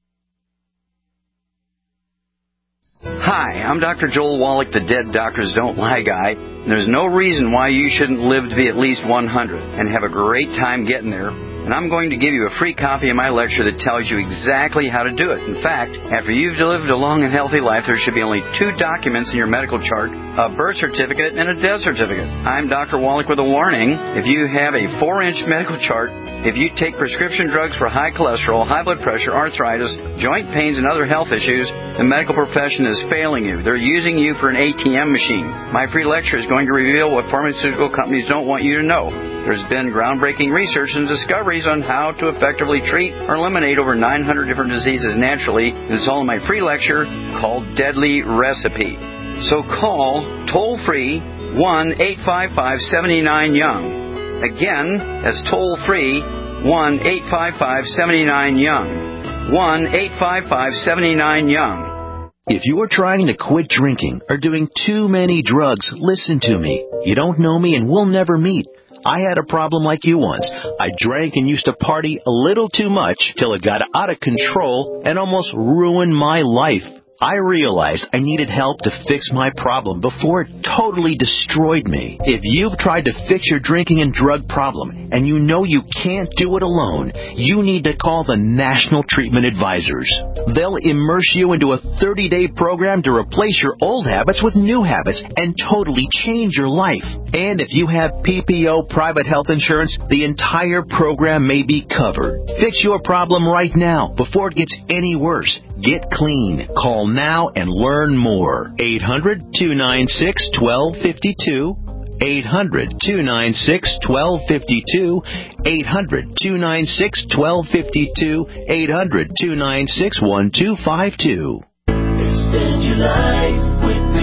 Hi, I'm Doctor Joel Wallach, the Dead Doctors Don't Lie guy. And there's no reason why you shouldn't live to be at least one hundred and have a great time getting there. And I'm going to give you a free copy of my lecture that tells you exactly how to do it. In fact, after you've lived a long and healthy life, there should be only two documents in your medical chart, a birth certificate and a death certificate. I'm Doctor Wallach with a warning. If you have a four-inch medical chart, if you take prescription drugs for high cholesterol, high blood pressure, arthritis, joint pains, and other health issues, the medical profession is failing you. They're using you for an A T M machine. My free lecture is going to reveal what pharmaceutical companies don't want you to know. There's been groundbreaking research and discoveries on how to effectively treat or eliminate over nine hundred different diseases naturally. And it's all in my free lecture called Deadly Recipe. So call toll-free one eight five five, seven nine, young. Again, that's toll-free one eight five five, seven nine, young. one eight five five, seven nine, young. If you're trying to quit drinking or doing too many drugs, listen to me. You don't know me and we'll never meet. I had a problem like you once. I drank and used to party a little too much till it got out of control and almost ruined my life. I realized I needed help to fix my problem before it totally destroyed me. If you've tried to fix your drinking and drug problem and you know you can't do it alone, you need to call the National Treatment Advisors. They'll immerse you into a thirty-day program to replace your old habits with new habits and totally change your life. And if you have P P O private health insurance, the entire program may be covered. Fix your problem right now before it gets any worse. Get clean. Call now and learn more. eight hundred, two nine six, one two five two. eight hundred, two nine six, one two five two. eight hundred, two nine six, one two five two. eight hundred, two nine six, one two five two. Extend your life with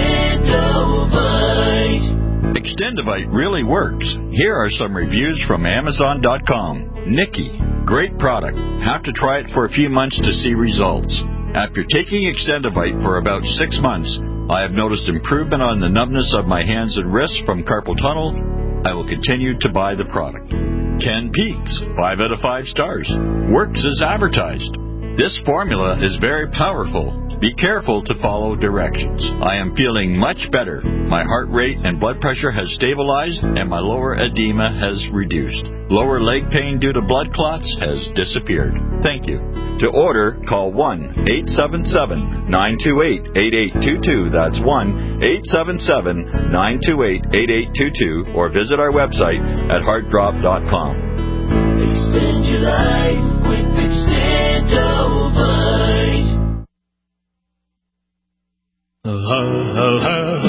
Extendovite. Extendovite really works. Here are some reviews from Amazon dot com. Nikki, great product. Have to try it for a few months to see results. After taking Extendovite for about six months, I have noticed improvement on the numbness of my hands and wrists from carpal tunnel. I will continue to buy the product. Ken Peaks, five out of five stars. Works as advertised. This formula is very powerful. Be careful to follow directions. I am feeling much better. My heart rate and blood pressure has stabilized and my lower edema has reduced. Lower leg pain due to blood clots has disappeared. Thank you. To order, call one eight seven seven, nine two eight, eight eight two two. That's one eight seven seven, nine two eight, eight eight two two or visit our website at heart drop dot com. Extend your life with Extendovite. I'll have a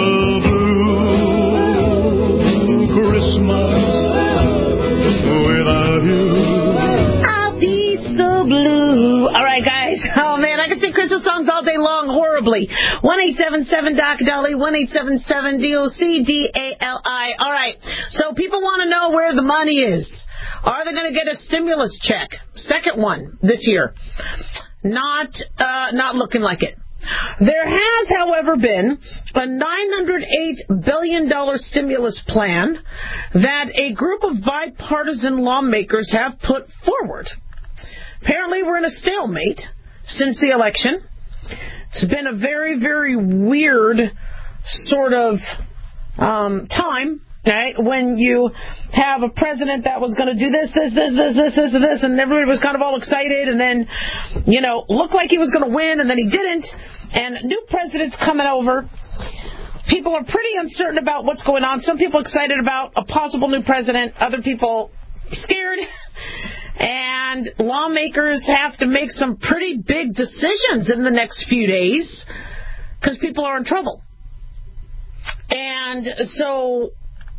blue Christmas without you. I'll be so blue. All right, guys. Oh, man, I can sing Christmas songs all day long horribly. one eight seven seven D O C D A L I, one eight seven seven D O C D A L I. All right, so people want to know where the money is. Are they going to get a stimulus check? Second one this year. Not, uh, not looking like it. There has, however, been a nine hundred eight billion dollars stimulus plan that a group of bipartisan lawmakers have put forward. Apparently, we're in a stalemate since the election. It's been a very, very weird sort of um, time. Right? When you have a president that was going to do this, this, this, this, this, this, and this, and everybody was kind of all excited, and then, you know, looked like he was going to win, and then he didn't, and new president's coming over. People are pretty uncertain about what's going on. Some people excited about a possible new president, other people scared, and lawmakers have to make some pretty big decisions in the next few days because people are in trouble. And so,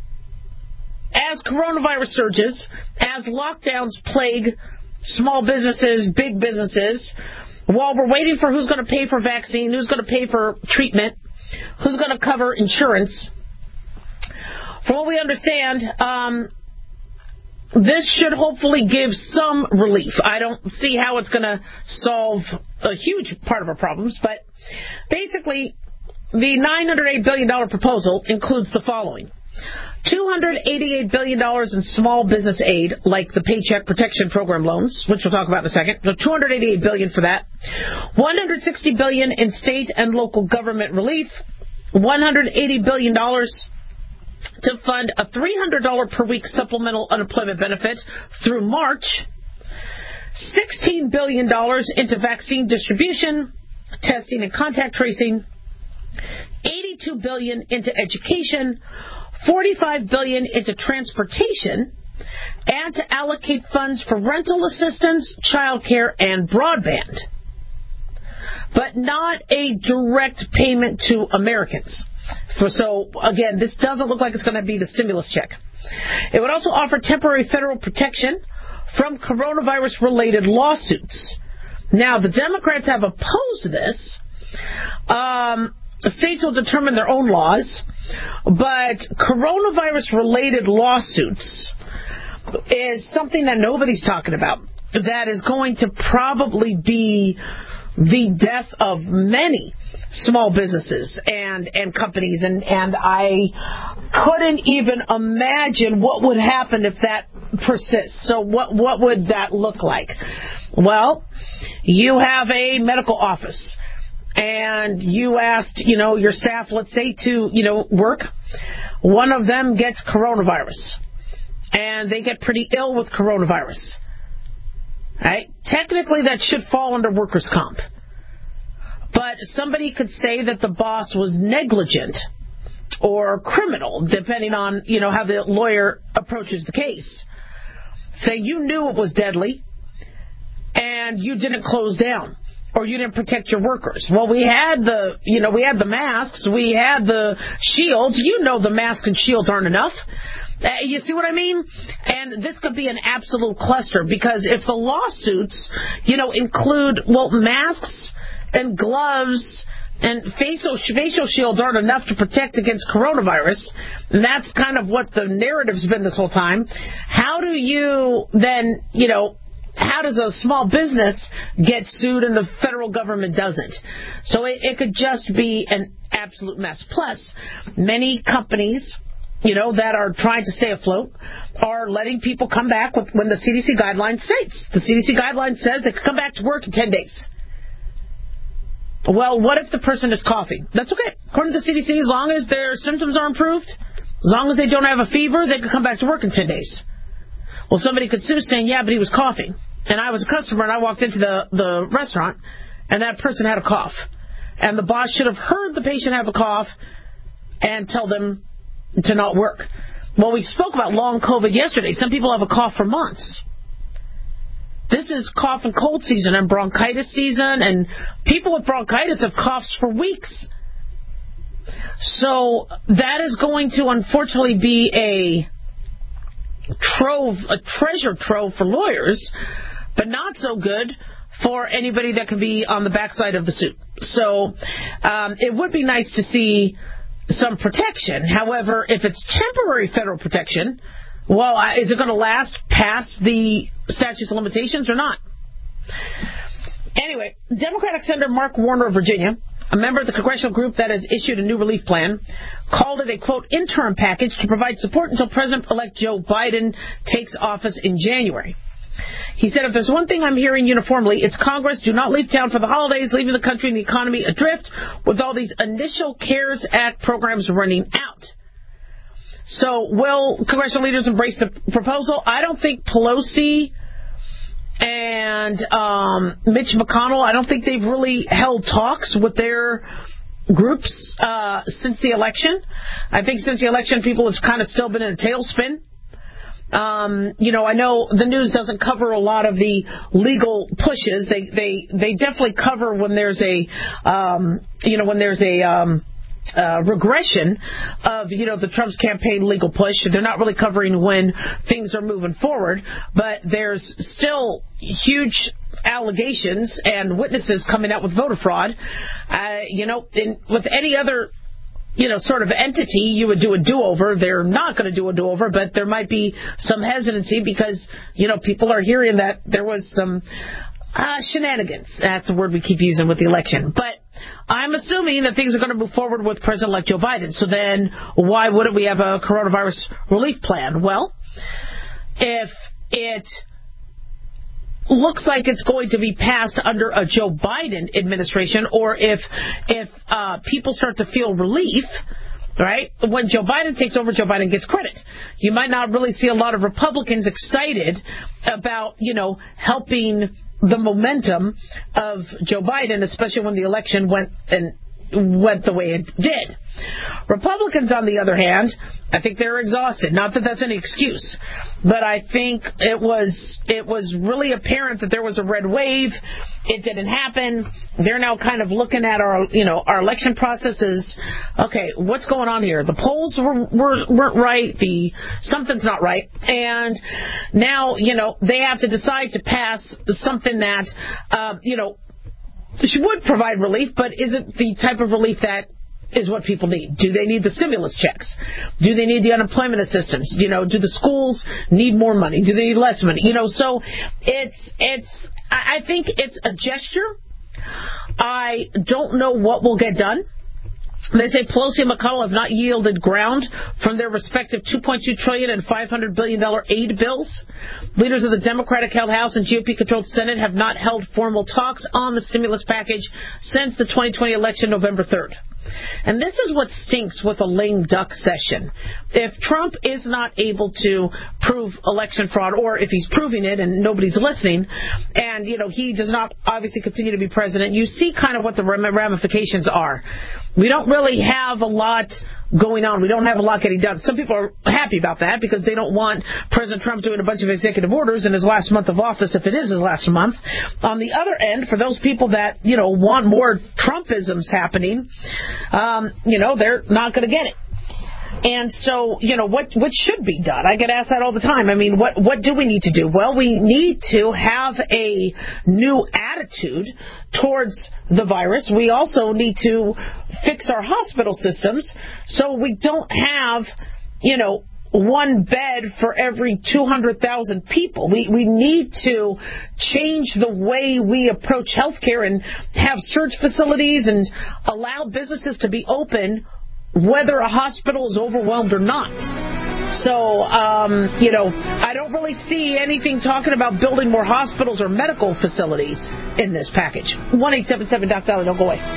as coronavirus surges, as lockdowns plague small businesses, big businesses, while we're waiting for who's going to pay for vaccine, who's going to pay for treatment, who's going to cover insurance, from what we understand, um, this should hopefully give some relief. I don't see how it's going to solve a huge part of our problems, but basically, the nine hundred eight billion dollars proposal includes the following. two hundred eighty-eight billion dollars in small business aid, like the Paycheck Protection Program loans, which we'll talk about in a second. So two hundred eighty-eight billion dollars for that. one hundred sixty billion dollars in state and local government relief. one hundred eighty billion dollars to fund a three hundred dollars per week supplemental unemployment benefit through March. sixteen billion dollars into vaccine distribution, testing and contact tracing. eighty-two billion dollars into education. forty-five billion dollars into transportation, and to allocate funds for rental assistance, child care, and broadband. But not a direct payment to Americans. For, so, again, this doesn't look like it's going to be the stimulus check. It would also offer temporary federal protection from coronavirus-related lawsuits. Now, the Democrats have opposed this. Um... States will determine their own laws, but coronavirus-related lawsuits is something that nobody's talking about. That is going to probably be the death of many small businesses and, and companies, and, and I couldn't even imagine what would happen if that persists. So what, what would that look like? Well, you have a medical office, and you asked, you know, your staff, let's say, to, you know, work. One of them gets coronavirus, and they get pretty ill with coronavirus. Right? Technically, that should fall under workers' comp. But somebody could say that the boss was negligent or criminal, depending on, you know, how the lawyer approaches the case. Say you knew it was deadly, and you didn't close down. Or you didn't protect your workers. Well, we had the, you know, we had the masks, we had the shields. You know the masks and shields aren't enough. Uh, you see what I mean? And this could be an absolute cluster, because if the lawsuits, you know, include, well, masks and gloves and facial facial shields aren't enough to protect against coronavirus, and that's kind of what the narrative's been this whole time. How do you then, you know, how does a small business get sued and the federal government doesn't? So it, it could just be an absolute mess. Plus, many companies, you know, that are trying to stay afloat are letting people come back with, when the C D C guideline states. The C D C guideline says they can come back to work in ten days. Well, what if the person is coughing? That's okay. According to the C D C, as long as their symptoms are improved, as long as they don't have a fever, they can come back to work in ten days. Well, somebody could sue saying, yeah, but he was coughing. And I was a customer, and I walked into the, the restaurant, and that person had a cough. And the boss should have heard the patient have a cough and tell them to not work. Well, we spoke about long COVID yesterday. Some people have a cough for months. This is cough and cold season and bronchitis season, and people with bronchitis have coughs for weeks. So that is going to unfortunately be a trove, a treasure trove for lawyers, but not so good for anybody that can be on the backside of the suit. So um, it would be nice to see some protection. However, if it's temporary federal protection, well, is it going to last past the statute of limitations or not? Anyway, Democratic Senator Mark Warner of Virginia, a member of the congressional group that has issued a new relief plan, called it a, quote, interim package to provide support until President-elect Joe Biden takes office in January. He said, if there's one thing I'm hearing uniformly, it's Congress, do not leave town for the holidays, leaving the country and the economy adrift with all these initial CARES Act programs running out. So will congressional leaders embrace the proposal? I don't think Pelosi and um, Mitch McConnell, I don't think they've really held talks with their groups uh, since the election. I think since the election, people have kind of still been in a tailspin. Um, you know, I know the news doesn't cover a lot of the legal pushes. They they they definitely cover when there's a um, you know when there's a um, uh, regression of you know the Trump's campaign legal push. They're not really covering when things are moving forward, but there's still huge allegations and witnesses coming out with voter fraud. Uh, you know, in, with any other you know, sort of entity, you would do a do-over. They're not going to do a do-over, but there might be some hesitancy because, you know, people are hearing that there was some uh, shenanigans. That's the word we keep using with the election. But I'm assuming that things are going to move forward with President-elect Joe Biden. So then why wouldn't we have a coronavirus relief plan? Well, if it looks like it's going to be passed under a Joe Biden administration, or if if uh, people start to feel relief, right? When Joe Biden takes over, Joe Biden gets credit. You might not really see a lot of Republicans excited about, you know, helping the momentum of Joe Biden, especially when the election went and went the way it did. Republicans, on the other hand, I think they're exhausted. Not that that's any excuse, but I think it was it was really apparent that there was a red wave. It didn't happen. They're now kind of looking at our you know our election process as, okay, what's going on here? The polls were, were weren't right. The something's not right, and now you know they have to decide to pass something that uh, you know. She would provide relief, but isn't the type of relief that is what people need. Do they need the stimulus checks? Do they need the unemployment assistance? You know, do the schools need more money? Do they need less money? You know, so it's, it's, I think it's a gesture. I don't know what will get done. They say Pelosi and McConnell have not yielded ground from their respective two point two trillion dollars and five hundred billion dollars aid bills. Leaders of the Democratic-held House and G O P-controlled Senate have not held formal talks on the stimulus package since the twenty twenty election, November third. And this is what stinks with a lame duck session. If Trump is not able to prove election fraud, or if he's proving it and nobody's listening, and, you know, he does not obviously continue to be president, you see kind of what the ramifications are. We don't really have a lot going on. We don't have a lot getting done. Some people are happy about that because they don't want President Trump doing a bunch of executive orders in his last month of office, if it is his last month. On the other end, for those people that, you know, want more Trumpisms happening, um, you know, they're not going to get it. And so, you know, what what should be done? I get asked that all the time. I mean, what what do we need to do? Well, we need to have a new attitude towards the virus. We also need to fix our hospital systems so we don't have, you know, one bed for every two hundred thousand people. We we need to change the way we approach healthcare and have surge facilities and allow businesses to be open whether a hospital is overwhelmed or not. So, um, you know, I don't really see anything talking about building more hospitals or medical facilities in this package. one eight seven seven Doc Dolly, don't go away.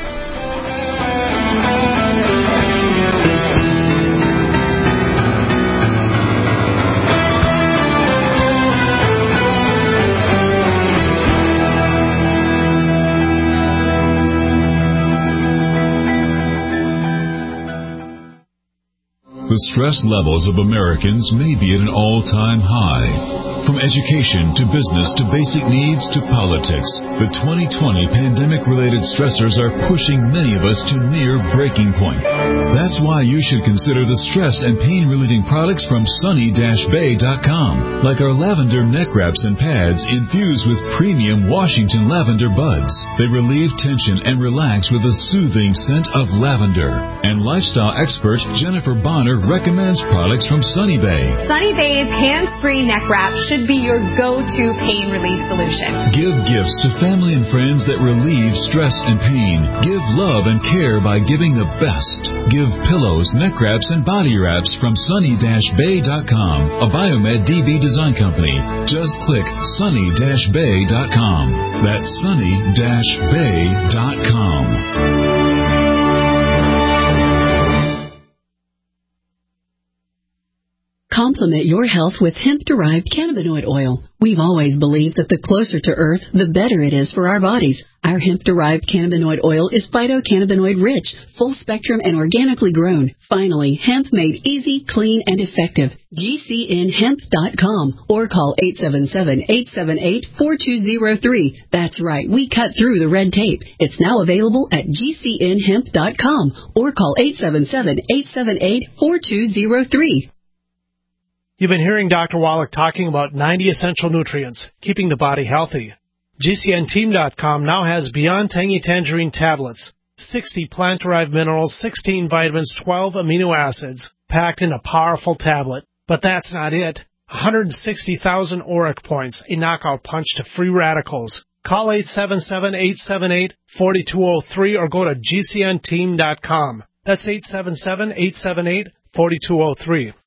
The stress levels of Americans may be at an all-time high. From education to business to basic needs to politics, the twenty twenty pandemic-related stressors are pushing many of us to near breaking point. That's why you should consider the stress and pain-relieving products from sunny dash bay dot com, like our lavender neck wraps and pads infused with premium Washington lavender buds. They relieve tension and relax with a soothing scent of lavender. And lifestyle expert Jennifer Bonner recommends products from Sunny Bay. Sunny Bay's hands-free neck wrap should be your go-to pain relief solution. Give gifts to family and friends that relieve stress and pain. Give love and care by giving the best. Give pillows, neck wraps, and body wraps from sunny dash bay dot com, a Biomed D B design company. Just click sunny dash bay dot com. That's sunny dash bay dot com. Complement your health with hemp-derived cannabinoid oil. We've always believed that the closer to Earth, the better it is for our bodies. Our hemp-derived cannabinoid oil is phytocannabinoid-rich, full-spectrum, and organically grown. Finally, hemp made easy, clean, and effective. G C N hemp dot com or call eight seven seven, eight seven eight, four two zero three. That's right, we cut through the red tape. It's now available at G C N hemp dot com or call eight seven seven, eight seven eight, four two zero three. You've been hearing Doctor Wallach talking about ninety essential nutrients, keeping the body healthy. G C N team dot com now has Beyond Tangy Tangerine tablets, sixty plant-derived minerals, sixteen vitamins, twelve amino acids, packed in a powerful tablet. But that's not it. one hundred sixty thousand auric points, a knockout punch to free radicals. Call eight seven seven, eight seven eight, four two zero three or go to G C N team dot com. That's eight seven seven, eight seven eight, four two zero three.